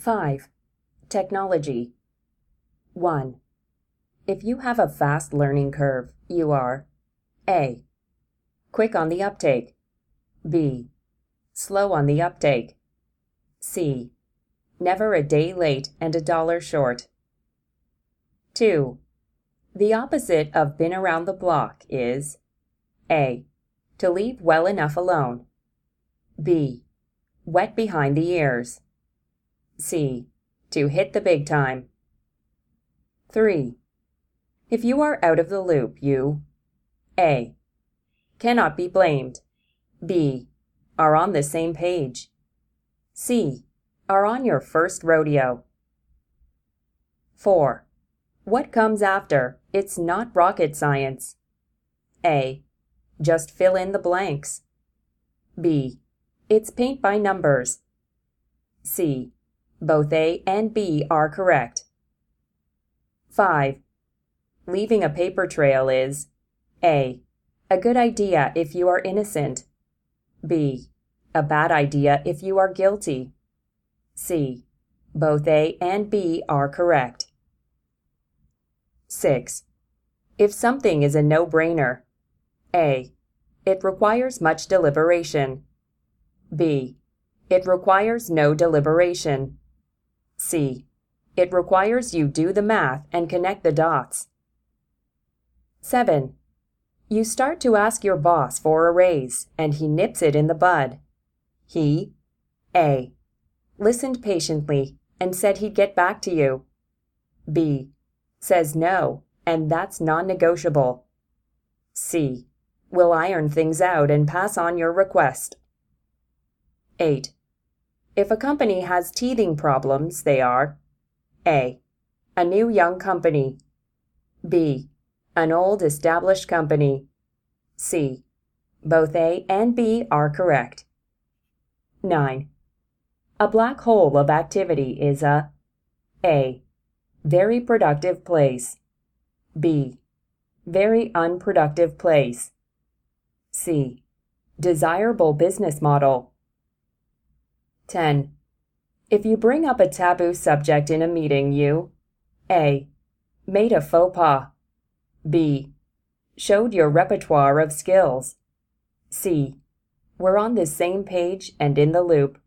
5. Technology. 1. If you have a fast learning curve, you are A. Quick on the uptake. B. Slow on the uptake. C. Never a day late and $1 short. 2. The opposite of been around the block is A. To leave well enough alone. B. Wet behind the ears. C. To hit the big time. 3. If you are out of the loop, you A. Cannot be blamed. B. Are on the same page. C. Are on your first rodeo. 4. What comes after? It's not rocket science. A. Just fill in the blanks. B. It's paint by numbers. C. Both A and B are correct. 5. Leaving a paper trail is A. A good idea if you are innocent. B. A bad idea if you are guilty. C. Both A and B are correct. 6. If something is a no-brainer, A. It requires much deliberation. B. It requires no deliberation. C. It requires you do the math and connect the dots. 7. You start to ask your boss for a raise, and he nips it in the bud. He A. Listened patiently and said he'd get back to you. B. Says no, and that's non-negotiable. C. Will iron things out and pass on your request. 8. If a company has teething problems, they are A. A new young company. B. An old established company. C. Both A and B are correct. 9. A black hole of activity is a Very productive place. B. Very unproductive place. C. Desirable business model. 10. If you bring up a taboo subject in a meeting, you A. Made a faux pas. B. Showed your repertoire of skills. C. Were on the same page and in the loop.